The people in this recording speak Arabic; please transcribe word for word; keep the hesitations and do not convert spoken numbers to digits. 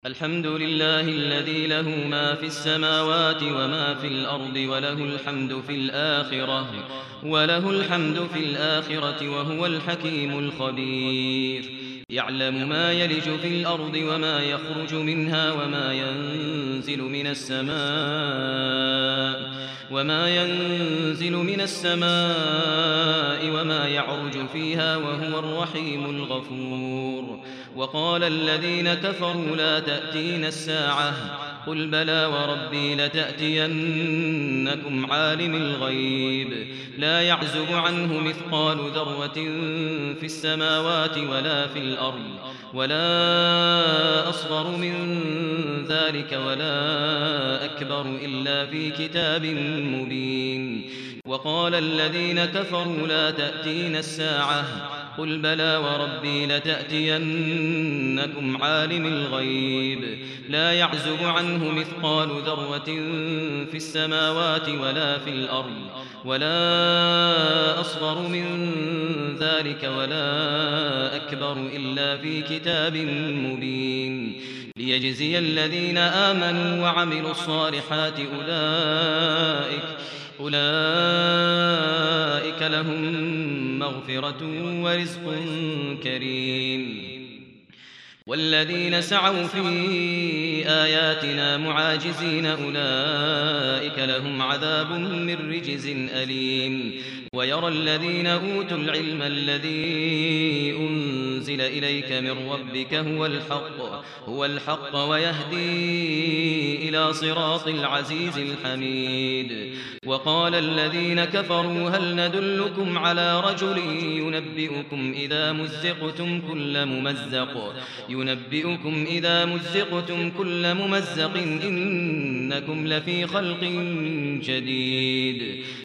الحمد لله الذي له ما في السماوات وما في الأرض وله الحمد في الآخرة وله الحمد في الآخرة وهو الحكيم الخبير. يعلم ما يلج في الأرض وما يخرج منها وما ينزل من السماء وما ينزل من السماء وما يعرج فيها وهو الرحيم الغفور. وقال الذين كفروا لا تأتين الساعة قل بلى وربي لتأتينكم عالم الغيب لا يعزب عنه مثقال ذرة في السماوات ولا في الأرض ولا أصغر من ذلك ولا أكبر إلا في كتاب مبين. وقال الذين كفروا لا تأتين الساعة قل بلى وربي لتأتينكم عالم الغيب لا يعزب عنه مثقال ذرة في السماوات ولا في الأرض ولا أصغر من ذلك ولا أكبر إلا في كتاب مبين. ليجزي الذين آمنوا وعملوا الصالحات أولئك أولئك لهم مغفرة ورزق كريم. والذين سعوا في آياتنا معاجزين أولئك لهم عذاب من رجز أليم. ويرى الذين أوتوا العلم الذي أنزل إليك من ربك هو الحق هو الحق ويهدي إلى صراط العزيز الحميد. وقال الذين كفروا هل ندلكم على رجل ينبئكم إذا مزقتم كل ممزق ينبئكم إذا مزقتم كل ممزق إنكم لفي خلق جديد.